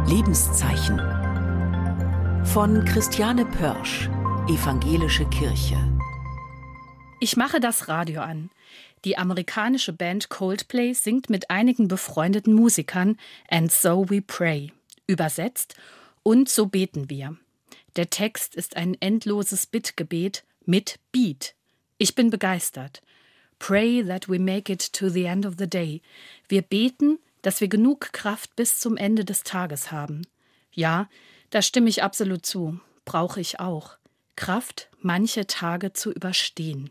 Lebenszeichen von Christiane Pörsch, Evangelische Kirche. Ich mache das Radio an. Die amerikanische Band Coldplay singt mit einigen befreundeten Musikern And So We Pray. Übersetzt: Und so beten wir. Der Text ist ein endloses Bittgebet mit Beat. Ich bin begeistert. Pray that we make it to the end of the day. Wir beten, dass wir genug Kraft bis zum Ende des Tages haben. Ja, da stimme ich absolut zu. Brauche ich auch. Kraft, manche Tage zu überstehen.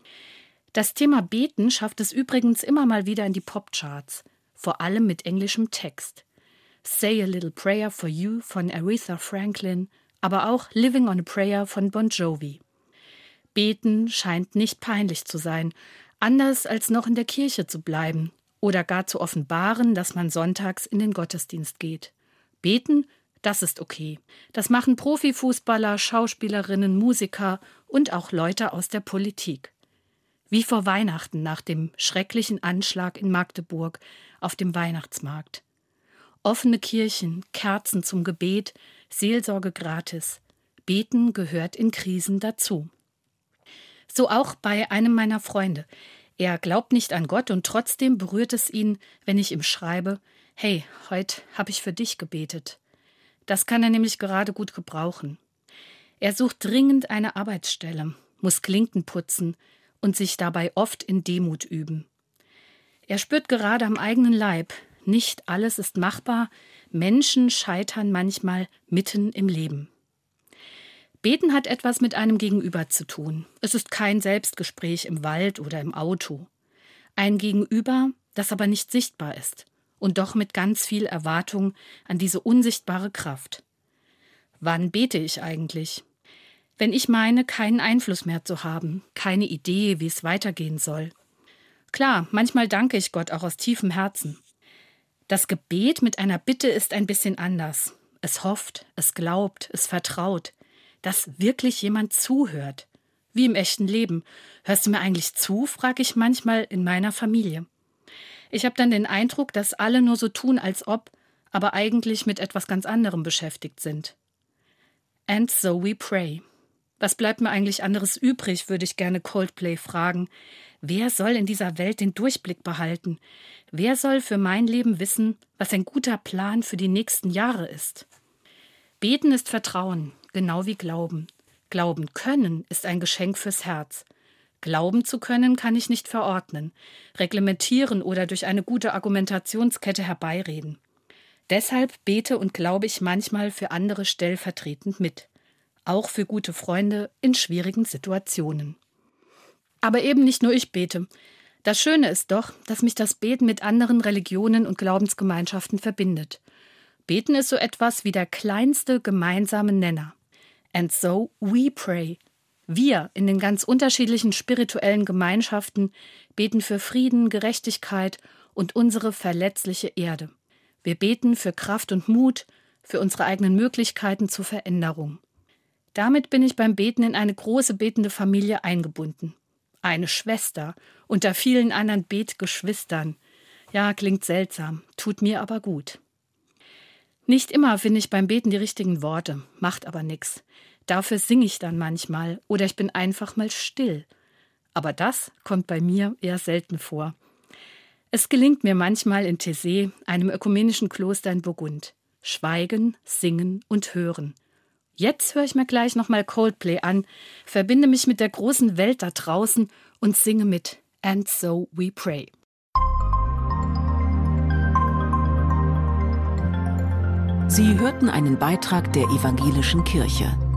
Das Thema Beten schafft es übrigens immer mal wieder in die Popcharts, vor allem mit englischem Text. Say a Little Prayer for You von Aretha Franklin, aber auch Living on a Prayer von Bon Jovi. Beten scheint nicht peinlich zu sein, anders als noch in der Kirche zu bleiben oder gar zu offenbaren, dass man sonntags in den Gottesdienst geht. Beten, das ist okay. Das machen Profifußballer, Schauspielerinnen, Musiker und auch Leute aus der Politik. Wie vor Weihnachten nach dem schrecklichen Anschlag in Magdeburg auf dem Weihnachtsmarkt. Offene Kirchen, Kerzen zum Gebet, Seelsorge gratis. Beten gehört in Krisen dazu. So auch bei einem meiner Freunde. Er glaubt nicht an Gott und trotzdem berührt es ihn, wenn ich ihm schreibe: Hey, heute habe ich für dich gebetet. Das kann er nämlich gerade gut gebrauchen. Er sucht dringend eine Arbeitsstelle, muss Klinken putzen und sich dabei oft in Demut üben. Er spürt gerade am eigenen Leib, nicht alles ist machbar, Menschen scheitern manchmal mitten im Leben. Beten hat etwas mit einem Gegenüber zu tun. Es ist kein Selbstgespräch im Wald oder im Auto. Ein Gegenüber, das aber nicht sichtbar ist und doch mit ganz viel Erwartung an diese unsichtbare Kraft. Wann bete ich eigentlich? Wenn ich meine, keinen Einfluss mehr zu haben, keine Idee, wie es weitergehen soll. Klar, manchmal danke ich Gott auch aus tiefem Herzen. Das Gebet mit einer Bitte ist ein bisschen anders. Es hofft, es glaubt, es vertraut, dass wirklich jemand zuhört. Wie im echten Leben. Hörst du mir eigentlich zu, frage ich manchmal in meiner Familie. Ich habe dann den Eindruck, dass alle nur so tun, als ob, aber eigentlich mit etwas ganz anderem beschäftigt sind. And so we pray. Was bleibt mir eigentlich anderes übrig, würde ich gerne Coldplay fragen. Wer soll in dieser Welt den Durchblick behalten? Wer soll für mein Leben wissen, was ein guter Plan für die nächsten Jahre ist? Beten ist Vertrauen, genau wie Glauben. Glauben können ist ein Geschenk fürs Herz. Glauben zu können kann ich nicht verordnen, reglementieren oder durch eine gute Argumentationskette herbeireden. Deshalb bete und glaube ich manchmal für andere stellvertretend mit. Auch für gute Freunde in schwierigen Situationen. Aber eben nicht nur ich bete. Das Schöne ist doch, dass mich das Beten mit anderen Religionen und Glaubensgemeinschaften verbindet. Beten ist so etwas wie der kleinste gemeinsame Nenner. And so we pray. Wir in den ganz unterschiedlichen spirituellen Gemeinschaften beten für Frieden, Gerechtigkeit und unsere verletzliche Erde. Wir beten für Kraft und Mut, für unsere eigenen Möglichkeiten zur Veränderung. Damit bin ich beim Beten in eine große betende Familie eingebunden. Eine Schwester unter vielen anderen Betgeschwistern. Ja, klingt seltsam, tut mir aber gut. Nicht immer finde ich beim Beten die richtigen Worte, macht aber nix. Dafür singe ich dann manchmal oder ich bin einfach mal still. Aber das kommt bei mir eher selten vor. Es gelingt mir manchmal in Taizé, einem ökumenischen Kloster in Burgund. Schweigen, singen und hören. Jetzt höre ich mir gleich nochmal Coldplay an, verbinde mich mit der großen Welt da draußen und singe mit And So We Pray. Sie hörten einen Beitrag der Evangelischen Kirche.